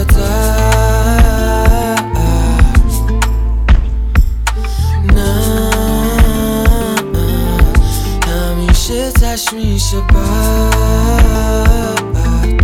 درد، نه همیشه تشمیشه بد.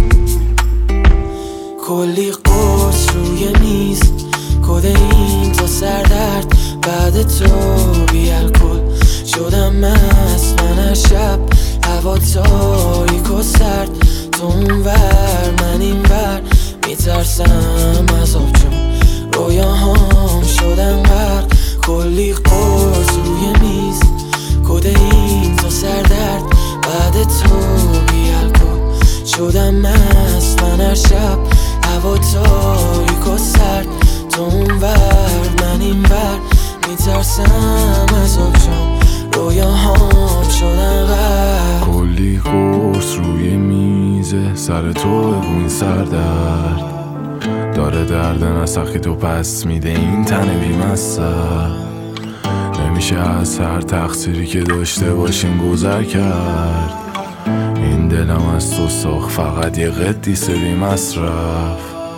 کلی قرص روی میز، کدئین تا سردرد، بعد تو بی الکل شدم مست. من هر شب هوا تاریک و سرد، تو اونور من اینور، میترسم از آب چون رویاهام شدن غرق. کلی قرص روی میز، کدئین تا سردرد، بعد تو بی الکل شدم مست. من هر شب هوا تاریک و سرد، تو اونور من اینور، میترسم از آب چون رویاهام شدن غرق. کلی قرص روی میزه، سر تو بگو این سردرد داره درد نسخی تو پس میده این تن بیمستر. نمیشه از هر تقصیری که داشته باشیم گذر کرد. این دلم از تو ساخت فقط یه قدیس بی مصرف.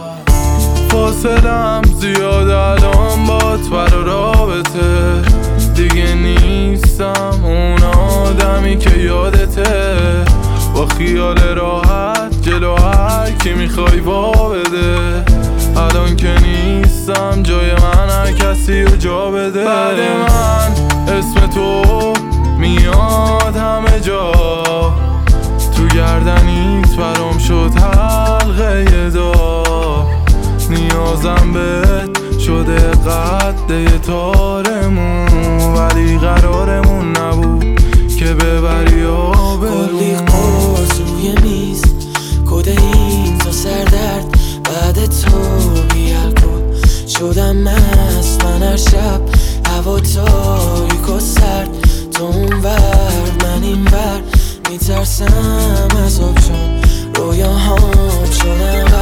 فاصلم زیاد الان بات برا رابطه، دیگه نیستم اون آدمی که یادته. با خیال راحت جلو هر کی میخوای وا بده. الان که نیستم جای من هر کسی رو جا بده. بعد من اسم تو میاد همه جا، تو گردنیت برام شد حلقه دار. نیازم بهت شده قد تارمون، ولی قرارمون نبود که ببری آبرون. کلی قرص روی میز، کدئین تا سردرد، بعد تو بی الکل شدم مست. من هر شب هوا تاریک و سرد، تو اونور من اینور، میترسم از آب چون رویاهام شدن